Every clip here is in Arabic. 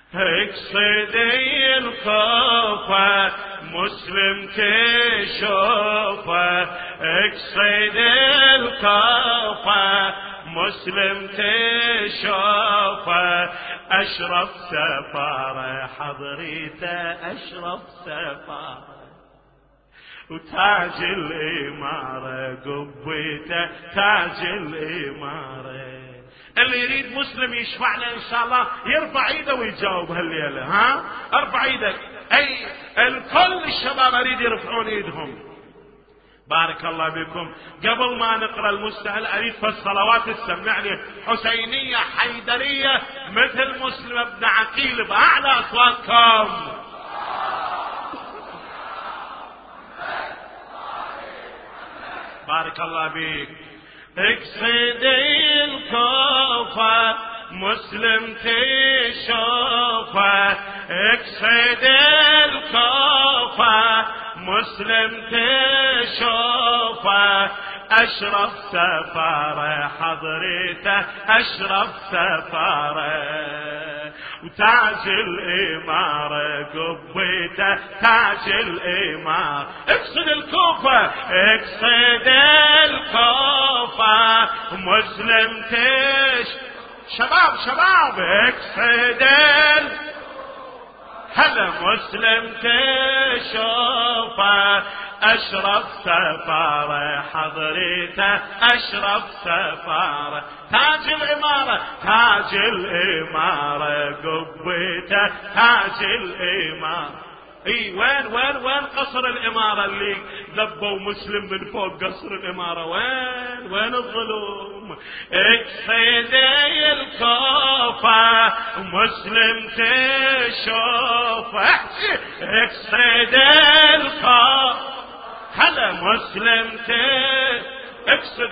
اقصد الكوفة مسلم تشوفه، اقصد الكوفة مسلم تشوفه، أشرف سفارة حضريته أشرف سفارة، وتاج الإمارة قبيته تاج الإمارة. اللي يريد مسلم يشفع له إن شاء الله يرفع ايده ويجاوب هالليلة. ها ارفع ايدك. أي الكل الشباب أريد يرفعون ايدهم. بارك الله بكم. قبل ما نقرأ المستهل أريد في الصلوات تسمعني حسينية حيدرية مثل مسلم بن عقيل بأعلى أصواتكم. بارك الله بك. اقصد الكوفة مسلم تشوفه، اقصد الكوفة مسلم تشوفه، أشرف سفارة حضرته أشرف سفارة، وتاج الإمارة قبيته تاج الإمارة. اقصد الكوفة اقصد الكوفة مسلم شباب اقصد هذا مسلم تشوفه، أشرف سفارة حضريته أشرف سفارة، تاج الإمارة تاج الإمارة قبيته تاج الإمارة. اي وين قصر الإمارة اللي ذبوا مسلم من فوق قصر الإمارة؟ وين الظلم؟ اقصد الكوفة مسلم تشوفه، اقصد الكوفة هلا مسلم اقصد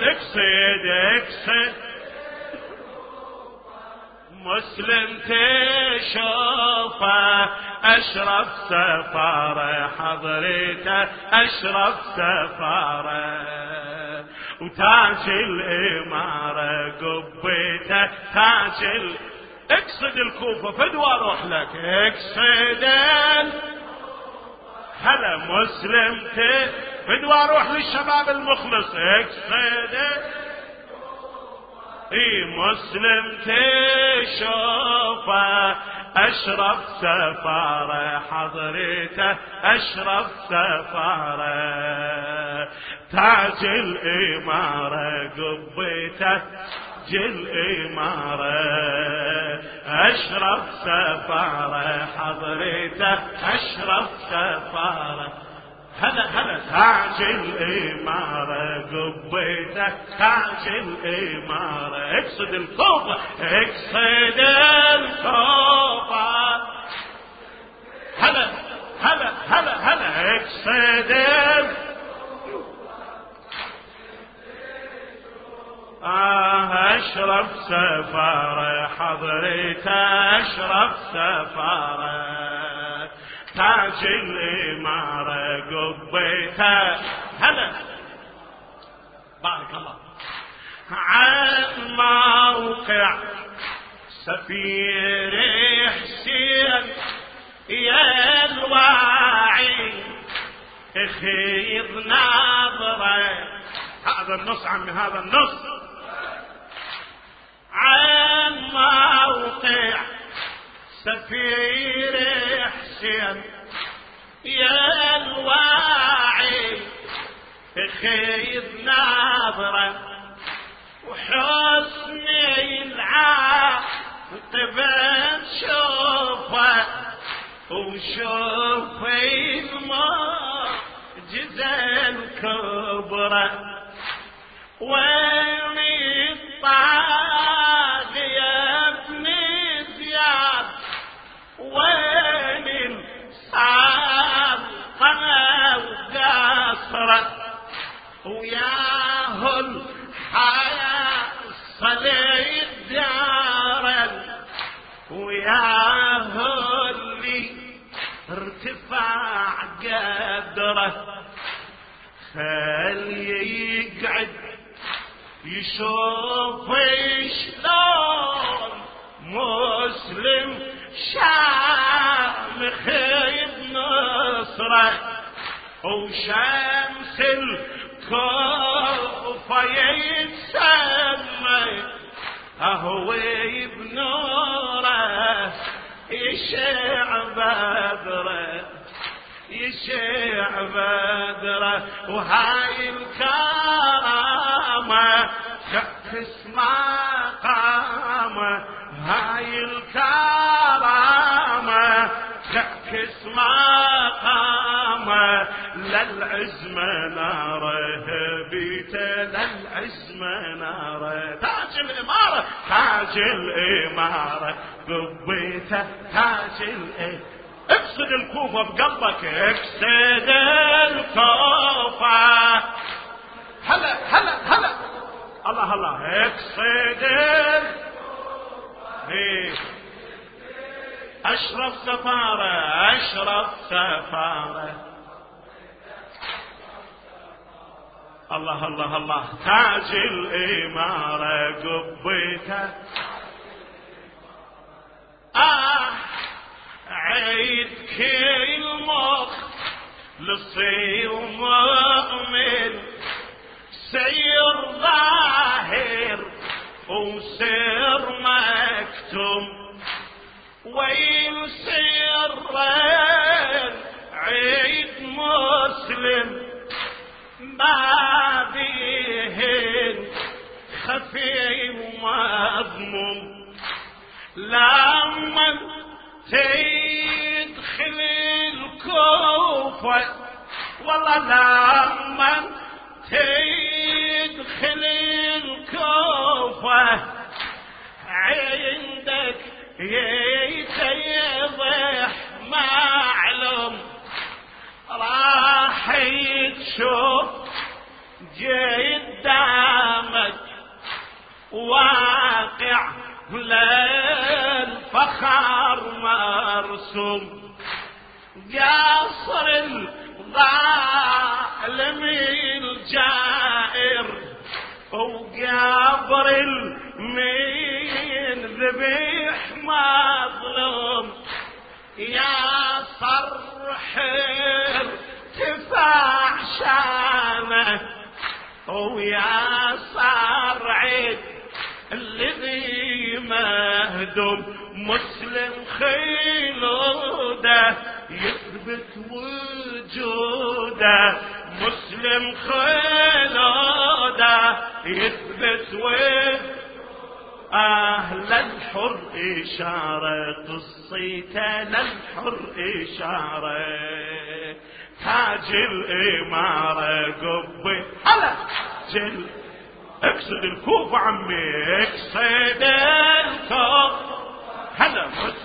مسلم تشوفه، أشرف سفارة حضرته أشرف سفارة، وتاج الإمارة قبيته تاج اقصد الكوفة فدوى اروح لك. اقصد هلا مسلم فدوى اروح للشباب المخلص. اقصد مسلم تشوفه، أشرف سفارة حضرته أشرف سفارة، تاج الإمارة قبيته تاج الإمارة، أشرف سفارة حضرته أشرف سفارة، هلا تاج الإمارة قبيته تاج الإمارة. اقصد الكوفة اقصد الكوفة هلا اقصد أشرف سفارة حضرته أشرف سفارة، تاج الإمارة قبيته هلا. بارك الله. عن موقع سفير حسين يا الواعي خيض ناظره. هذا النص عمي هذا النص. عن موقع سفير حسين يا الواعي خيض ناظره، وحسني العاقبة شوفه، وشوفي المعجزة الكبرى، وين الطاغي يا ابن زياد، وين السلطنة وقصره، وياه الحياة صليت دارا، وياه اللي ارتفاع قدره، خلي يقعد يشوف شلون مسلم شاف بدرة وشمس الكوفة يتسمى أهوي بنوره يشع بدره يشع بدره وهاي الكرامة شخص مقامه هاي الكرامة شخص مقامه للعز مناره بيته للعز مناره تاج الإمارة تاج الإمارة قبيته تاج الإمارة اقصد الكوفة بقلبك اقصد الكوفة هلا هلا هلا الله الله اقصد اشرف سفارة اشرف سفارة الله الله الله تاج الإمارة قبيته عيد كل مخ لصير مؤمن سير ظاهر وسير مكتوم ويل سر عيد مسلم ما بيهن خفي ومضموم لما تدخل الكوفة والله لما تدخل الكوفة عندك يتيضح معلوم راح تشوف قدامك واقع للفخر مرسوم قصر الظالم الجائر وقبر المين ذبيح مظلوم يا صرح ارتفاع شانه ويا صرعد الذي مهدوم مسلم خلوده يثبت وجوده مسلم خلوده يثبت وجوده للحر إشارة قصيته للحر إشارة تاج الإمارة قبي هلا جل اقصد الكوفة عمي اقصد الكوفة هلا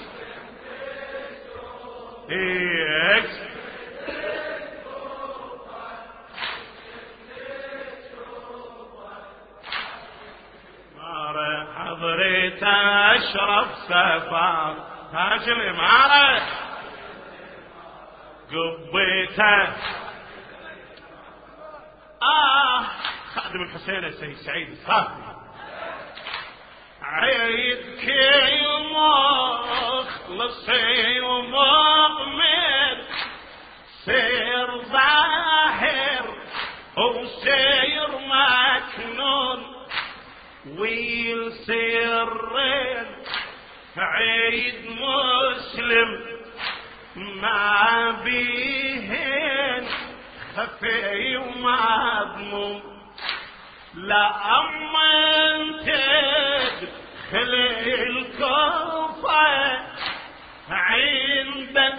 حضرت أشرف سفار تاج الإمارة قبيته خادم الحسين السيد سعيد الصافي عيد كل مخلصي ومؤمن سير ظاهر وسير مكنون ويصير عيد مسلم ما بيهن خفي ومضموم لأما تدخل الكوفة عندك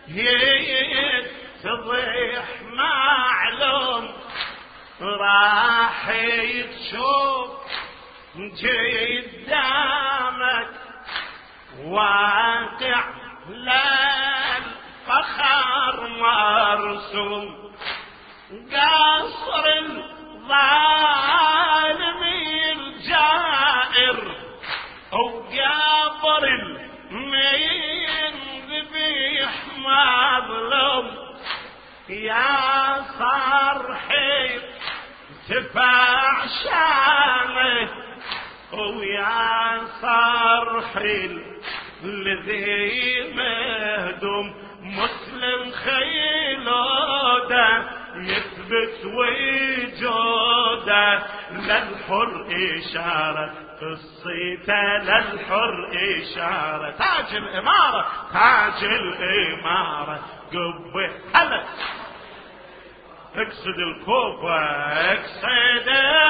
يتضيح معلوم راح تشوف قدامك واقع للفخر مرسوم قصر الظالم الجائر وقبر المين ذبيح مظلوم يا صرحي ارتفاع شانه ويا صرحي الذي مهدوم مسلم خيلوده يثبت وجوده للحر إشارة قصيته للحر إشارة تاج الإمارة تاج الإمارة قبه هلا اقصد الكوفة اقصد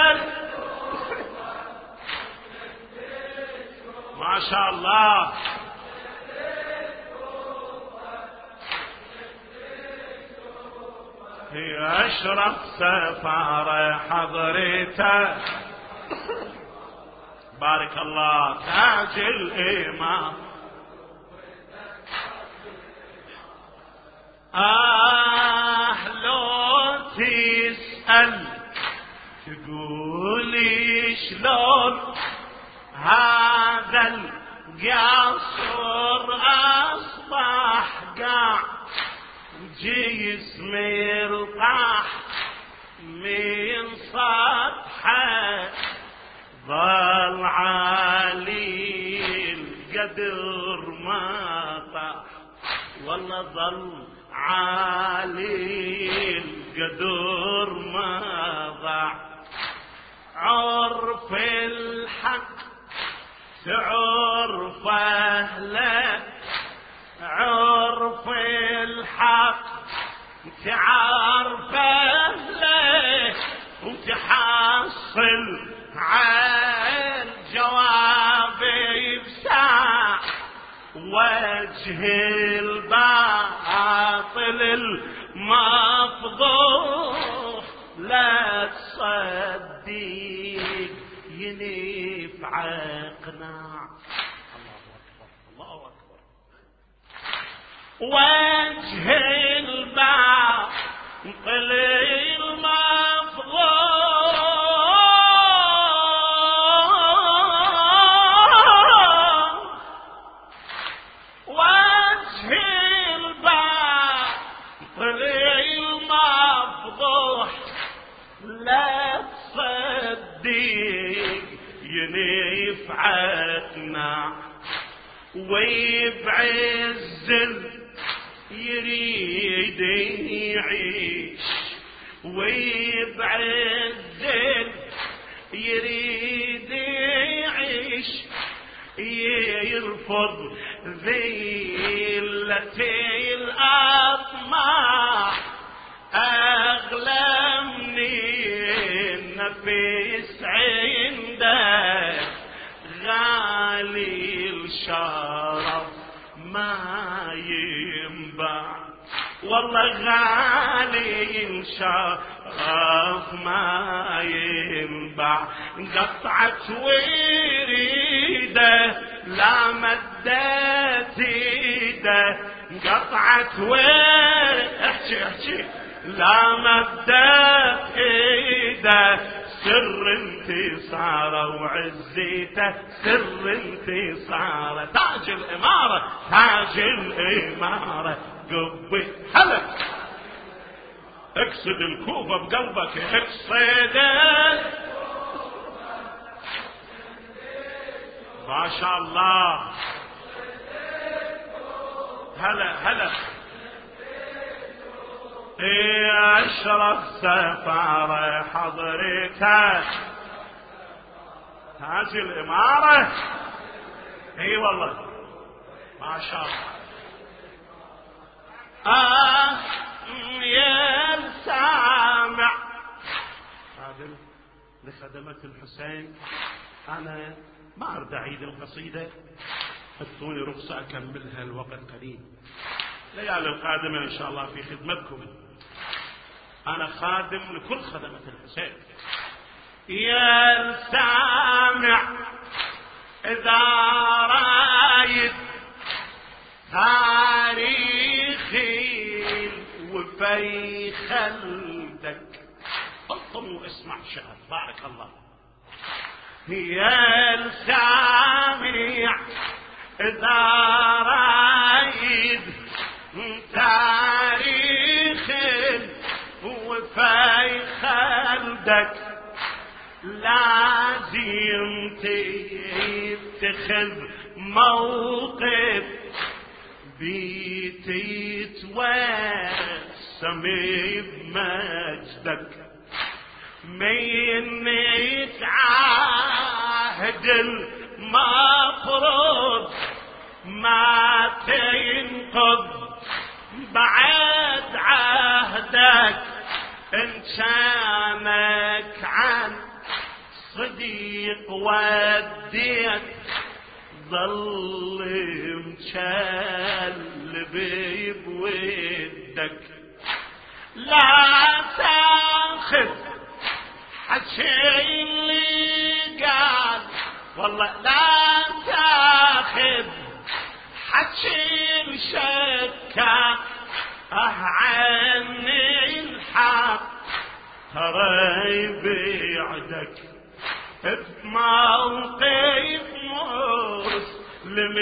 ما شاء الله هي أشرف سفارة حضرته بارك الله تاج الإمام لو تسأل تقولي شلون هذا القصر أصبح قاع جسم يرطح من سطحه ظل عالي القدر ما طاح والله ظل عالي القدر ما ضاع عرف الحق تعرف أهله عرف الحق تعرف أهله وتحصل عن جوابي بساع وجه الباطل المفضوح لا تصدق ينفع اقناع الله أكبر وجه الباطل المفضوح لا تصدق ينفعتنا ويبعز يريد يعيش ويبعز يريد يعيش يرفض ذلة الأطماع أغلى من النفس عنده غالي الشرف ما ينباع والله غالي الشرف ما ينباع قطعت وريده لا مدت ايده قطعت احكي لا مدت ايده سر انتصاره وعزيته سر انتصاره تاج الاماره تاج الاماره قبي هلا اقصد الكوفه بقلبك اقصد ما شاء الله هلا هلا أشرف سفارة حضرتك تاج الإمارة اي والله ما شاء الله يا سامع هذا لخدمة الحسين أنا ما أريد أعيد القصيدة اعطوني رخصة أكملها الوقت قليل ليالي القادمة إن شاء الله في خدمتكم أنا خادم لكل خدمة الحسين يا سامع إذا رايد تاريخي وفي خلدك اطم واسمع شهر بارك الله يا سامع إذا رايد تاريخي وفي خلدك لازم تتخذ موقف بيتي يتوسمي بمجدك، من يتعاهد المفروض ما تنقض بعد عهدك، إن كانك عن صديق وديت ظل مشلب بودك. لا تاخذ حكي اللي قال، والله لا تاخذ حكي الشكا عني الحق، ترى يبيعدك بموقف مسلم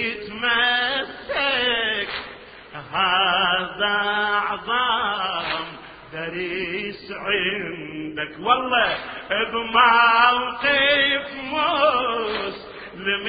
يتمسك، هذا عظام دريس عندك. والله بموقف مسلم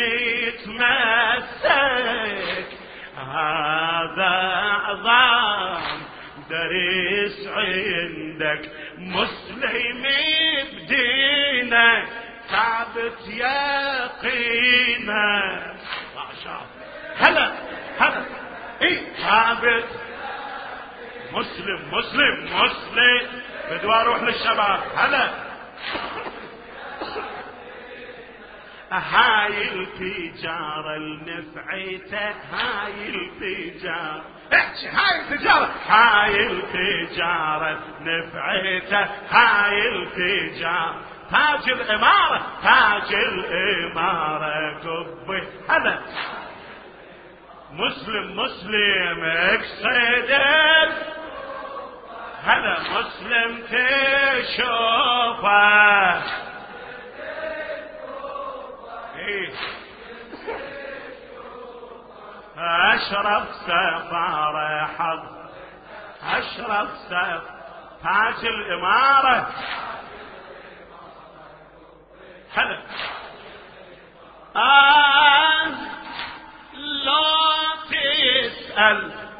يتمسك، هذا عظام دريس عندك. مسلم بدينك ثابت يقينا، ما شاء هلا هلا اي ثابت. مسلم مسلم مسلم، بدي اروح للشباب. هلا هاي التجارة النفعيته، هاي التجارة احكي، هاي التجارة، هاي التجارة نفعيته، هاي التجارة تاج الإمارة، تاج الإمارة قبي. هلا مسلم مسلم اقصدر، هلا مسلم تشوفه أشرف سفارة حظ، أشرف سفارة تاج الإمارة. هلا لا تسأل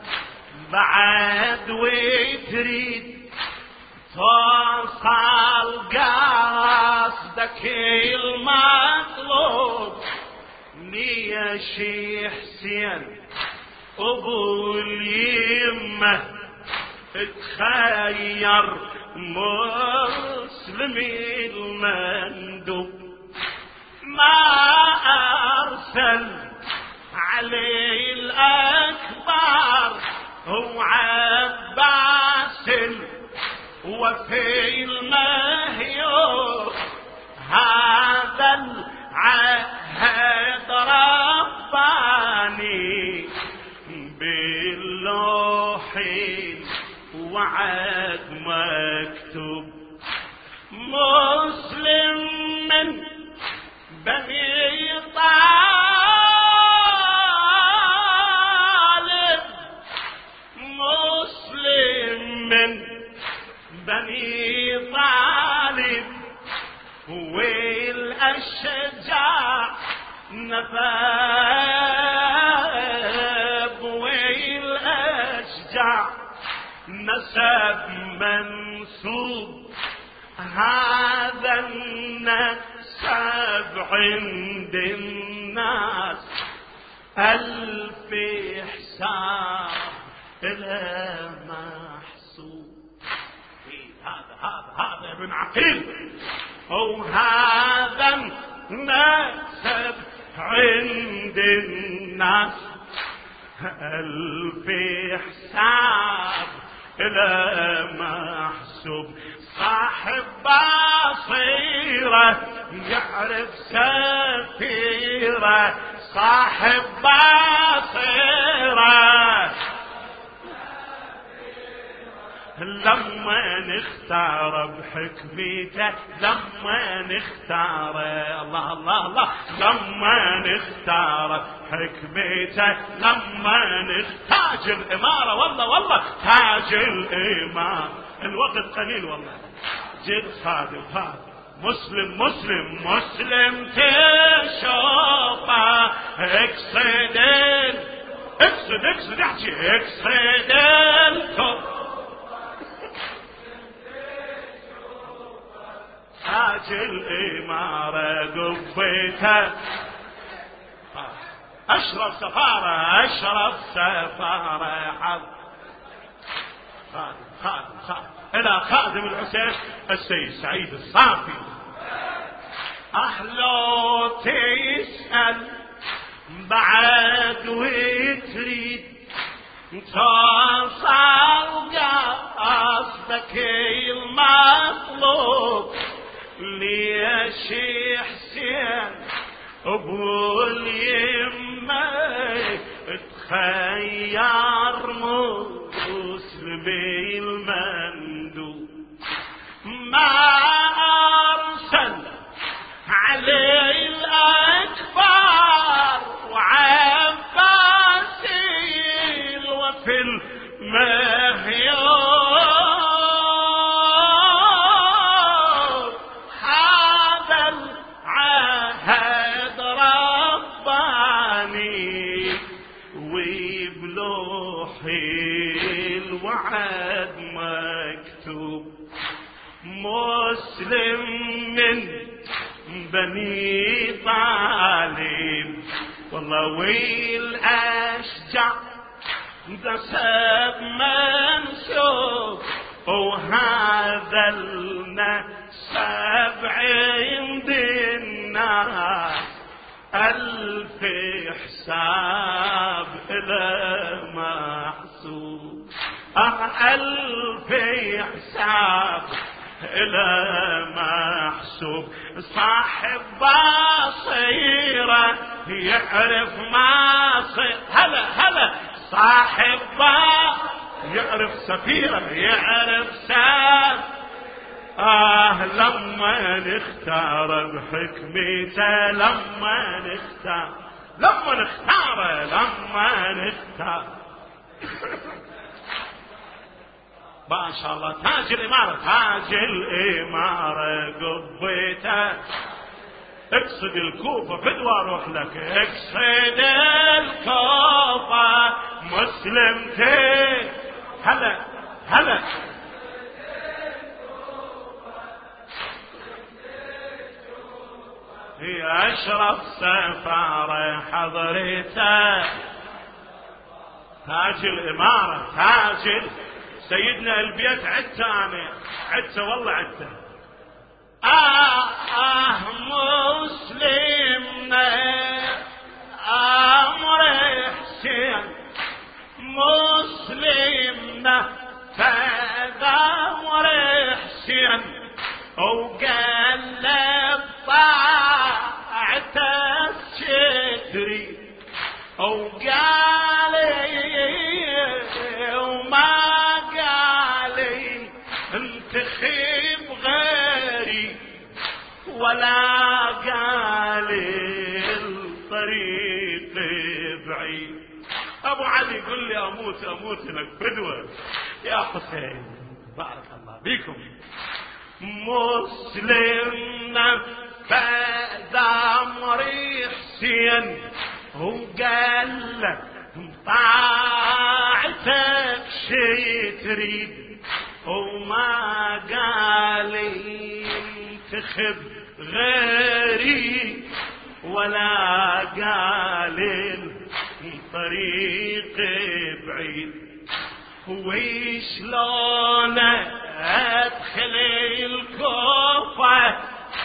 بعد وتريد توصل قصدك المطلوب، يا شي حسين ابو اليمه تخير مسلمي المندوب، ما ارسل عليه الاكبر هو عباس وفي المهيوب، هذا العهد رباني باللوح وعد مكتوب. مسلم من بني طالب، مسلم من بني طالب، والأشجاع نسب، والأشجاع نسب منسوب، هذا النسب عند الناس ألف حساب إلى محسوب. هذا ابن عقيل، وهذا النسب عند الناس ألف حساب إلى محسوب. صاحب بصيرة يعرف سفيرة، صاحب بصيرة لما نختار بحكمته، لما نختار الله الله الله، لما نختار حكمته، لما تاج الإمارة. والله والله تاج الإمارة. الوقت قليل والله، جد صادق. هذا مسلم مسلم مسلم تشوفه، اقصد اقصد احكي اقصد الكوفة تاج الإمارة قبيته أشرف سفارة أشرف سفارة حظ خادم إلى خادم الحسين السيد سعيد الصافي. أهلو تسأل بعد وتريد توصل قصدك المطلوب ليش حسين ابو اليمه تخير مسلم المندوب ما ارسل عليه الاكبر وعباسي وفي المهيوب هذا العهد رباني وبلوحي الوعد مكتوب مسلم من بني طالب والله ويل أشجع دسب منسوب وهذا النسب عند الناس ألف حساب إلى محسوب ألف حساب إلى محسوب صاحب بصيرة يعرف ما صير هلا صاحب يعرف سفيرة يعرف لما نختار بحكمته لما نختار ما شاء الله تاج الإمارة قبيته اقصد الكوفة فدوى اروح لك اقصد الكوفة مسلمتين هلا هي اشرف سفارة حضرته تاج الإمارة سيدنا البيت عدته والله عدته مسلمنا أمر حسين مسلمنا فأمر حسين وقلب طاعة الشتري وقال وما قالي انتخب غيري ولا قالي الطريق بعيد. ابو علي يقول لي اموت لك فدوة يا حسين بارك الله بكم. مسلمنا فدامر حسين وقال له طاعتك شي تريد وما قال انتخب غيري ولا قال الطريق بعيد. وشلون ادخل الكوفة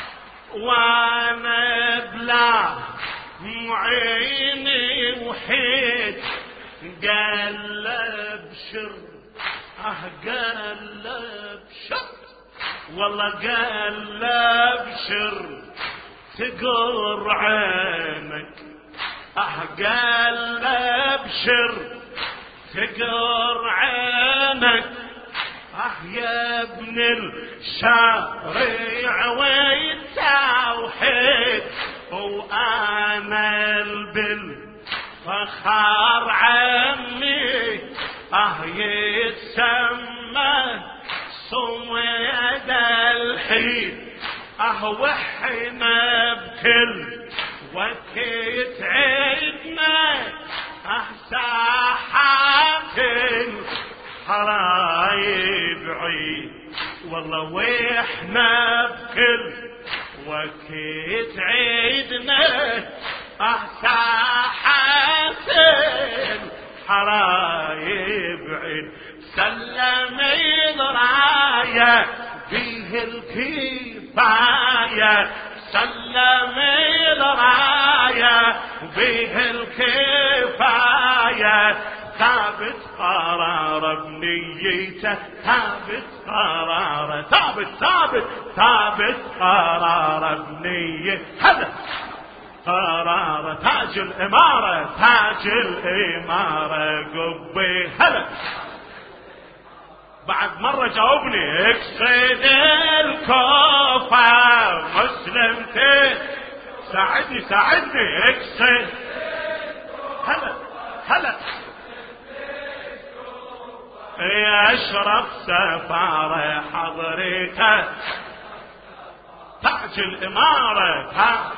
وانا بلا عيني وحيد قال ابشر قال ابشر والله قال ابشر تقر عينك قال ابشر تقر عينك يا ابن الشارع والتوحيد وانا بالفخار عمي يتسمى صويد الحين وحنا بكل وقت عيدنا ساحة حرايب عيد والله واحنا بكل وقت عيدنا ساحات الحرايب عيد سلم الراية به الكفاية سلم الراية به الكفاية ثابت قرار بنيته ثابت قرار ثابت قرار بنيته هذا قرار تاج الإمارة قبي هلا بعد مرة جاوبني اقصد الكوفة مسلمتين ساعدني اقصد هلا يا اشرف سفارة حضرتك تاج الإمارة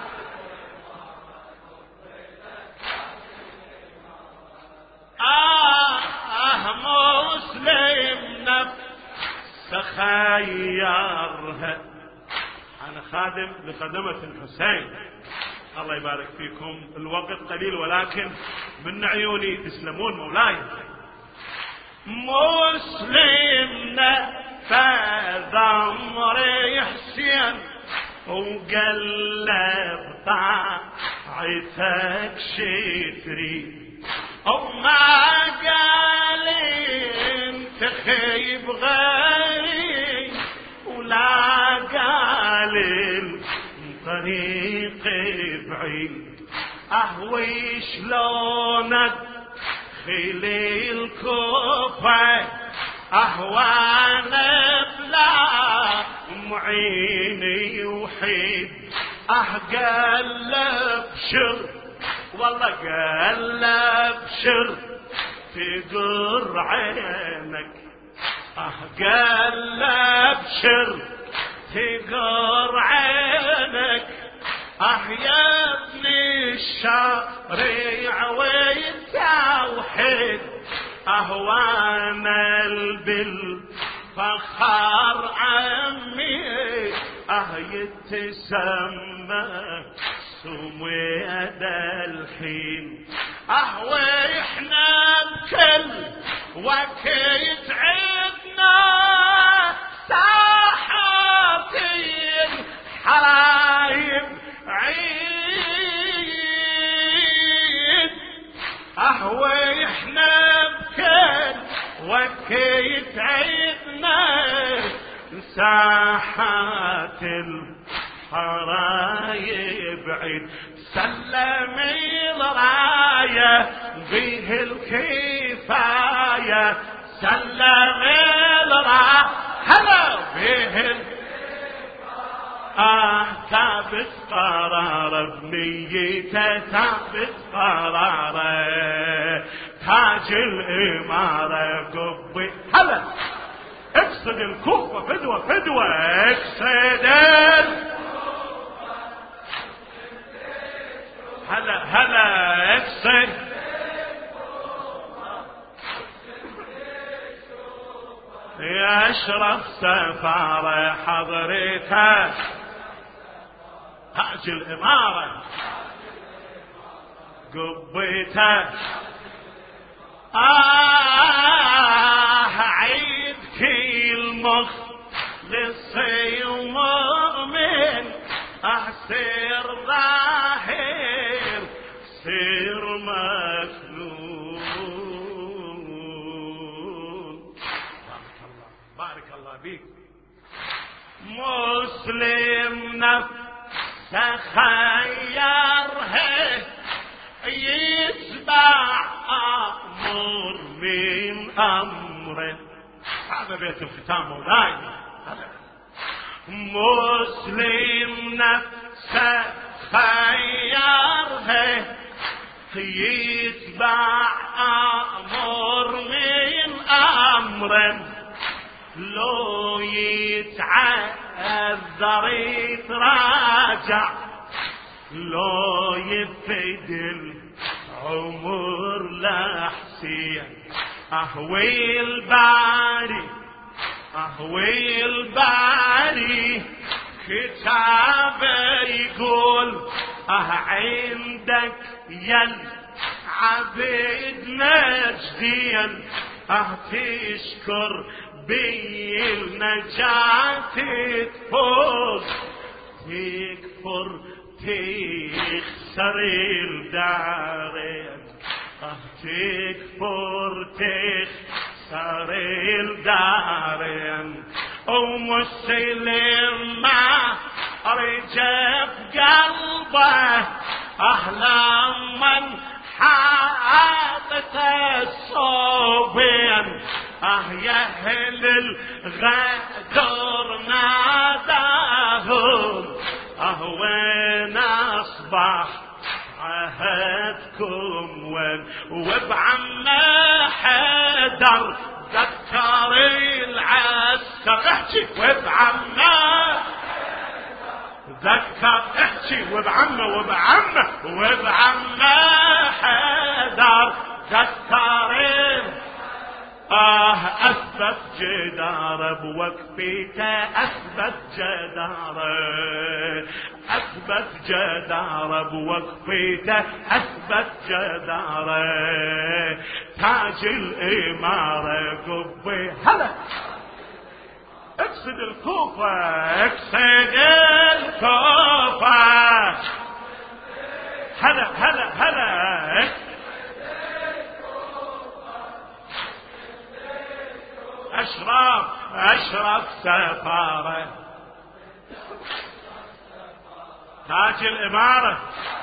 مسلم نفس خيرها. أنا خادم لخدمة الحسين الله يبارك فيكم. الوقت قليل ولكن من عيوني تسلمون مولاي. مسلم نفس ضمري حسين وقلب طاعتك شتري وما قال انت خيب غيري ولا قال طريق بعيد اهوي شلونك خلي الكوفة اهوانا بلا معيني وحيد قلب شر والله قلب شر تقر عينك قلب شر تقر عينك يا ابن الشريع والتوحيد وانا بالفخر عمي يتسمى سويد الحين واحنا بكل وقت عدنا ساحات الحرايب عيد واحنا بكل وقت عدنا ساحات الحرايب عيد سلم الراية به الكفاية سلم الراية هلا به ثابت قرار بنيته ثابت قراره تاج الإمارة قبي هلا اقصد الكوفة فدوة اقصد هلا اقصد يا اشرف سفارة حضرتك تاج الإمارة قبيتك عيد كل مخلص ومؤمن سير ظاهر سير مكنون بارك الله بيك. مسلم نفس خيره يتبع أمر من أمره هذا بيت الختام مولاي. مسلم نفس خيره يتبع أمر من أمره لو يتعذر يتراجع لو يفيد العمر لحسين أهوي الباري أهوي الباري كتابه يقول عندك يا عبيد نجدين تشكر بي النجاة تفوز تكفر تخسر الدارين تكفر تخسر الدارين ومسلم ما رجف قلبه أهلا من حاطت الصوبين يا أهل الغدر ناداهم وين أصبح عهدكم وين وبعم حدر ذكر العسكر احكي وبعمه ذكر احكي وبعمه حدر ذكر اثبت جدار بوقفيته اثبت جدار بوقفيته اثبت جدار تاج الاماره قبي هلا اقصد الكوفه هلا أشرف سفارة تاج الإمارة